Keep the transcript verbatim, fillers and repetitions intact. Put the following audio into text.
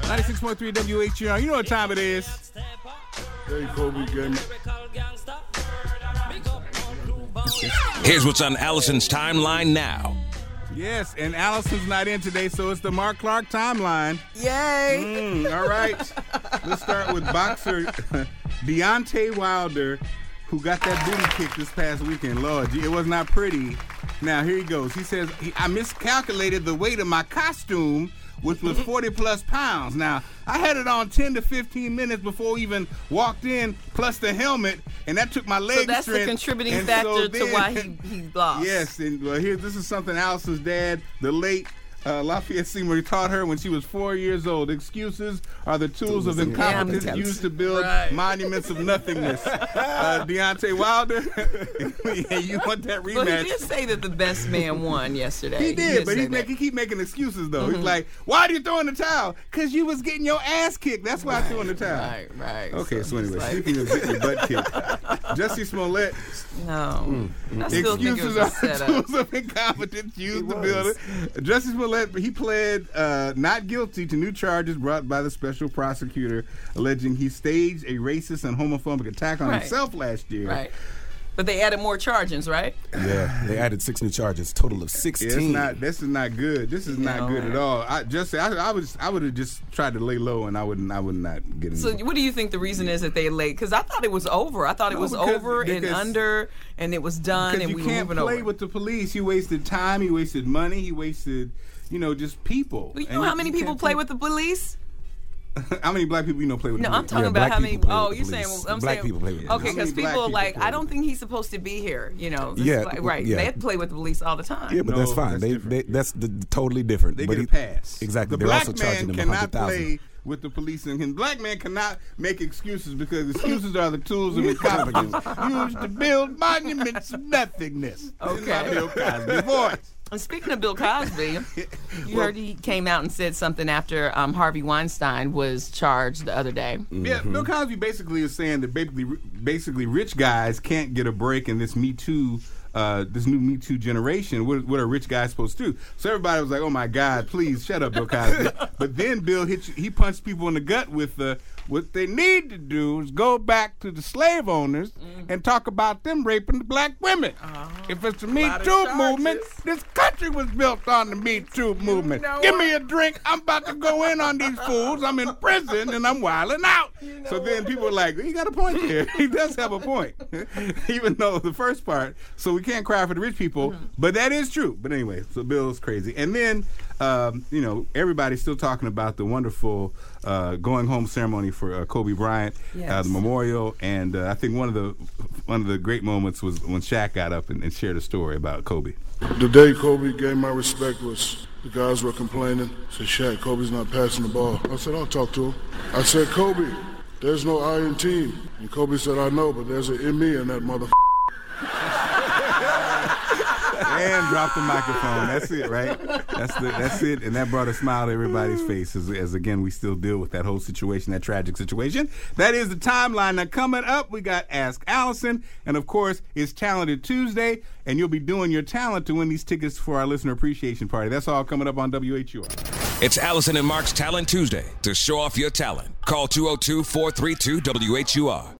ninety-six point three W H U R. You know what time it is. Hey, Kobe game. Here's what's on Allison's timeline now. Yes, and Allison's not in today, so it's the Mark Clark timeline. Yay! Mm, all right. Let's start with boxer Deontay Wilder, who got that booty kick this past weekend. Lord, it was not pretty. Now, here he goes. He says, I miscalculated the weight of my costume, which was forty plus pounds. Now, I had it on ten to fifteen minutes before we even walked in, plus the helmet, and that took my leg So that's strength. the contributing And factor so to then- why he, he lost. Yes, and well, here, this is something Allison's dad, the late uh, Lafayette Seymour, taught her when she was four years old. Excuses are the tools of incompetence Incompetence. used to build Right. monuments of nothingness. Uh, Deontay Wilder, yeah, you want that rematch? But he did say that the best man won yesterday. He did, but say he's that. make, he keep making excuses though. Mm-hmm. He's like, "Why do you throw in the towel? Because you was getting your ass kicked. That's why I threw in the towel." Right, right. Okay, so, it's anyway, like- speaking of getting your butt kicked, Jussie Smollett. No. I still think it Excuses was a are setup. tools of incompetence used to was. build it. Jussie Smollett, he pled uh, not guilty to new charges brought by the special prosecutor, alleging he staged a racist and homophobic attack on Right. himself last year. Right. But they added more charges, right? Yeah, they added six new charges, total of Yeah, sixteen. it's not. This is not good. This is not No. good at all. I just, I, I was, I would have just tried to lay low, and I wouldn't, I would not get. So involved. what do you think the reason is that they late? Because I thought it was over. I thought it No, was because- over and because- under, and it was done, Because and you we can't moving play over. with the police. He wasted time. He wasted money. He wasted, you know, just people. Well, you And know how many you people can't play with the police? How many black people you know play with No, the I'm police? talking Yeah, about black how many. people play Oh, with the you're saying. police. I'm Black saying. people play with the Okay, police. because How many people black like people I play don't with think he's supposed to be here. You know. This Yeah, is like- right. yeah. They play with the police all the time. Yeah, but No, that's fine. that's they, different. they that's the, totally different. They but get a he- pass. Exactly. The They're black also charging man them a cannot hundred thousand. play with the police, and the black man cannot make excuses because excuses are the tools of incompetence used to build monuments of nothingness. Okay. This is my Bill Cosby voice. And speaking of Bill Cosby, you heard he came out and said something after um, Harvey Weinstein was charged the other day. Yeah, Bill Cosby basically is saying that basically, basically, rich guys can't get a break in this Me Too, uh, this new Me Too generation. What, what are rich guys supposed to do? So everybody was like, "Oh my God, please shut up, Bill Cosby." But then Bill hit you, he punched people in the gut with the. What they need to do is go back to the slave owners Mm-hmm. and talk about them raping the black women. If it's the Me lot of Too charges. movement, this country was built on the Me Too movement. know Give what? me a drink. I'm about to go in on these fools. I'm in prison and I'm wilding out. So then people are like, he got a point here. He does have a point. Even though the first part, so we can't cry for the rich people, Mm-hmm. but that is true. But anyway, so Bill's crazy. And then, um, you know, everybody's still talking about the wonderful uh, going home ceremony for uh, Kobe Bryant, uh, Yes. the memorial. And uh, I think one of the one of the great moments was when Shaq got up and, and shared a story about Kobe. The day Kobe gave my respect was the guys were complaining. Said, Shaq, Kobe's not passing the ball. I said, I'll talk to him. I said, Kobe, there's no I in team. And Kobe said, I know, but there's an in me in that motherfucker. And drop the microphone. That's it, right? That's the, that's it. And that brought a smile to everybody's face as, as, again, we still deal with that whole situation, that tragic situation. That is the timeline. Now, coming up, we got Ask Allison. And, of course, it's Talented Tuesday. And you'll be doing your talent to win these tickets for our listener appreciation party. That's all coming up on W H U R. It's Allison and Mark's Talent Tuesday. To show off your talent, call two oh two, four three two, W H U R.